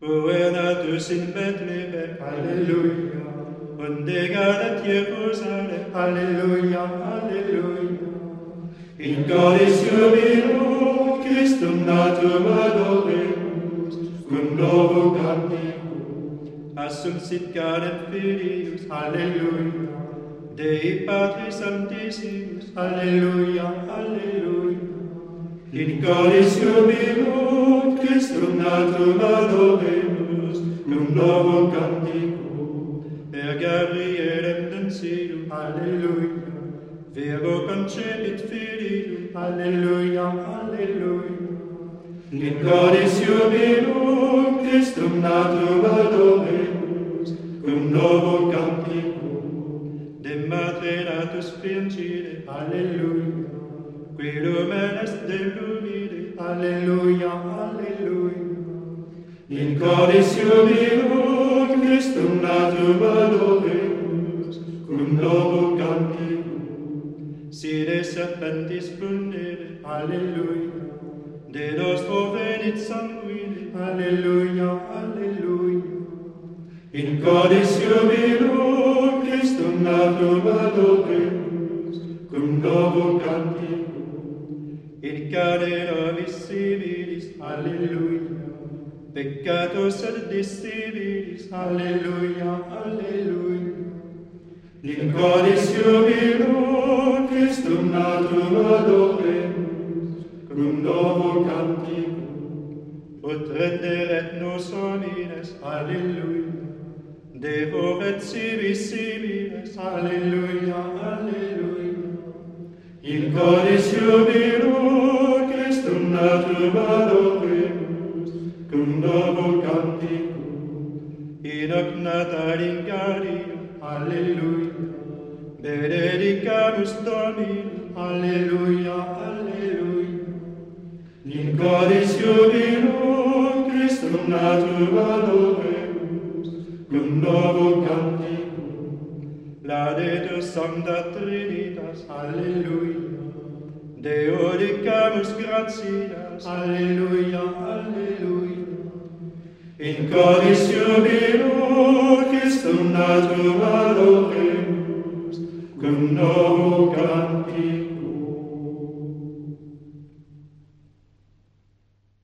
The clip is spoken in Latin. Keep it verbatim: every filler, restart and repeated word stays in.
Natus in Bethlehem, Halleluja, und egalet Jerusalem, Halleluja, Halleluja. in Godis jubilo, Christum natum adoremus, cum novo canticum, assumpsit canem Filius, Halleluja, Dei Patris Sanctissimus, Halleluja, Halleluja. in Godis jubilo, Christum natum adoremus, cum novo canticum, per Gabrielem Densium, Halleluja, Vero concepit Filium, Halleluja, Halleluja. in Godis jubilo, Christum natum adoremus, cum novo canticum, de Matre natus Virgine, Halleluja, qui lumen est de lumine, Halleluja, Halleluja. in Godis jubilo, Christum natum adoremus, cum novo canticum, sine serpentis pundere, Halleluja, de nostro venit sanguine, Halleluja, Halleluja. in Godis jubilo, Christum natum adoremus, cum novo canticum, in cadena missibilis, Halleluja, peccatos et dissibilis, Halleluja, Halleluja. in Godis jubilo, Christum natum adoremus, cum novo canticum, ut renderet nos homines, Halleluja, Devo et civis similes, Halleluja, Halleluja. in Godis jubilo, Christum natum adoremus, cum novo canticum, in hoc natalim gaudium, Halleluja, benedicamus Dominum, Halleluja, Halleluja. in Godis jubilo, Christum natum adoremus, cum novo canticum, laudetur Sancta Trinitas, Halleluja, Deo dicamus gratias, Halleluja, Halleluja. in Godis jubilo, Christum natum adoremus, cum novo